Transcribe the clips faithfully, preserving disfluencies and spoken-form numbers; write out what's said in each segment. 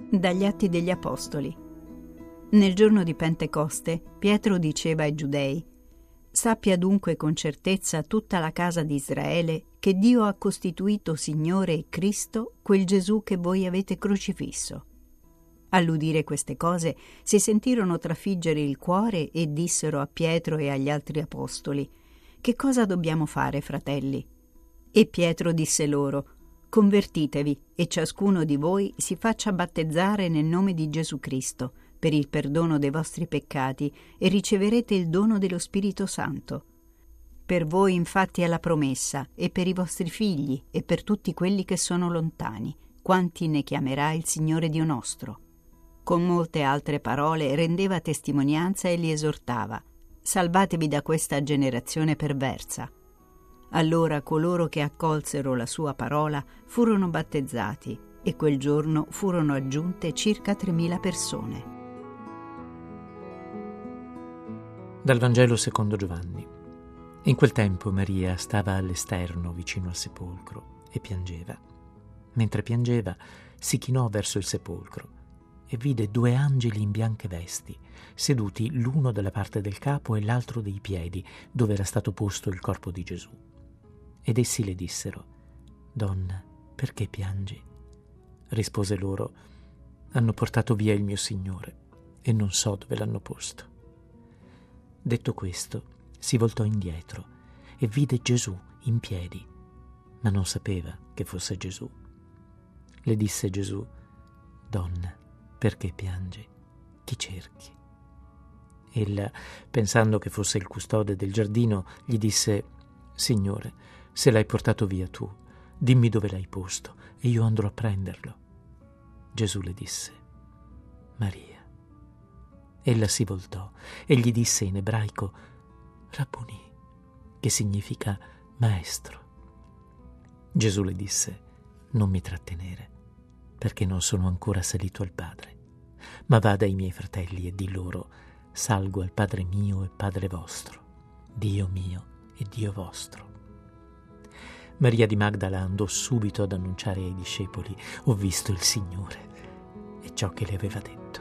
Dagli Atti degli Apostoli. Nel giorno di Pentecoste, Pietro diceva ai Giudei: «Sappia dunque con certezza tutta la casa di Israele che Dio ha costituito Signore e Cristo quel Gesù che voi avete crocifisso». All'udire queste cose si sentirono trafiggere il cuore e dissero a Pietro e agli altri apostoli: «Che cosa dobbiamo fare, fratelli?» E Pietro disse loro: «Convertitevi e ciascuno di voi si faccia battezzare nel nome di Gesù Cristo per il perdono dei vostri peccati e riceverete il dono dello Spirito Santo. Per voi infatti è la promessa, e per i vostri figli e per tutti quelli che sono lontani, quanti ne chiamerà il Signore Dio nostro». Con molte altre parole rendeva testimonianza e li esortava: «Salvatevi da questa generazione perversa». Allora coloro che accolsero la sua parola furono battezzati e quel giorno furono aggiunte circa tremila persone. Dal Vangelo secondo Giovanni. In quel tempo Maria stava all'esterno vicino al sepolcro e piangeva. Mentre piangeva si chinò verso il sepolcro e vide due angeli in bianche vesti, seduti l'uno dalla parte del capo e l'altro dei piedi, dove era stato posto il corpo di Gesù. Ed essi le dissero: «Donna, perché piangi?» Rispose loro: «Hanno portato via il mio Signore e non so dove l'hanno posto». Detto questo, si voltò indietro e vide Gesù in piedi, ma non sapeva che fosse Gesù. Le disse Gesù: «Donna, perché piangi? Chi cerchi?» Ella, pensando che fosse il custode del giardino, gli disse: «Signore, se l'hai portato via tu, dimmi dove l'hai posto e io andrò a prenderlo». Gesù le disse: «Maria». Ella si voltò e gli disse in ebraico: «Rabboni», che significa maestro. Gesù le disse: «Non mi trattenere, perché non sono ancora salito al Padre, ma vada ai miei fratelli e di loro: salgo al Padre mio e Padre vostro, Dio mio e Dio vostro». Maria di Magdala andò subito ad annunciare ai discepoli: «Ho visto il Signore», e ciò che le aveva detto.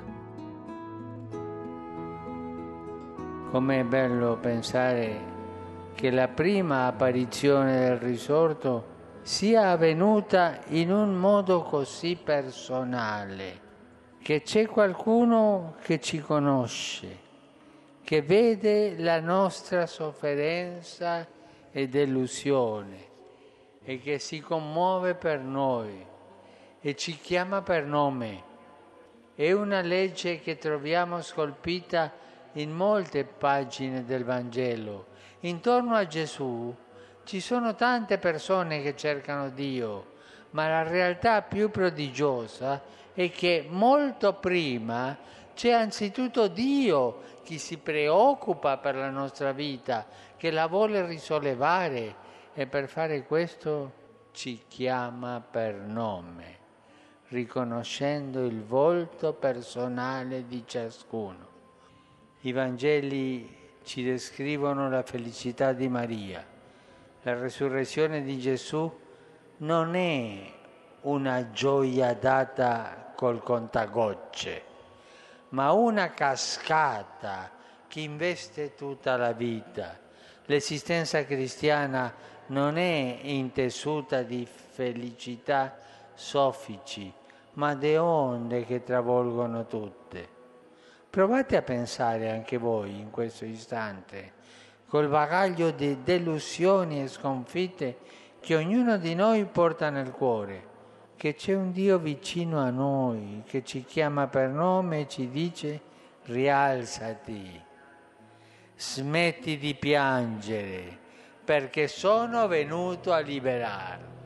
Com'è bello pensare che la prima apparizione del risorto sia avvenuta in un modo così personale, che c'è qualcuno che ci conosce, che vede la nostra sofferenza e delusione e che si commuove per noi e ci chiama per nome. È una legge che troviamo scolpita in molte pagine del Vangelo. Intorno a Gesù ci sono tante persone che cercano Dio, ma la realtà più prodigiosa è che molto prima c'è anzitutto Dio che si preoccupa per la nostra vita, che la vuole risollevare, e per fare questo ci chiama per nome, riconoscendo il volto personale di ciascuno. I Vangeli ci descrivono la felicità di Maria. La resurrezione di Gesù non è una gioia data col contagocce, ma una cascata che investe tutta la vita. L'esistenza cristiana non è intessuta di felicità soffici, ma di onde che travolgono tutte. Provate a pensare anche voi in questo istante, col bagaglio di delusioni e sconfitte che ognuno di noi porta nel cuore, che c'è un Dio vicino a noi, che ci chiama per nome e ci dice: rialzati, smetti di piangere, perché sono venuto a liberarti.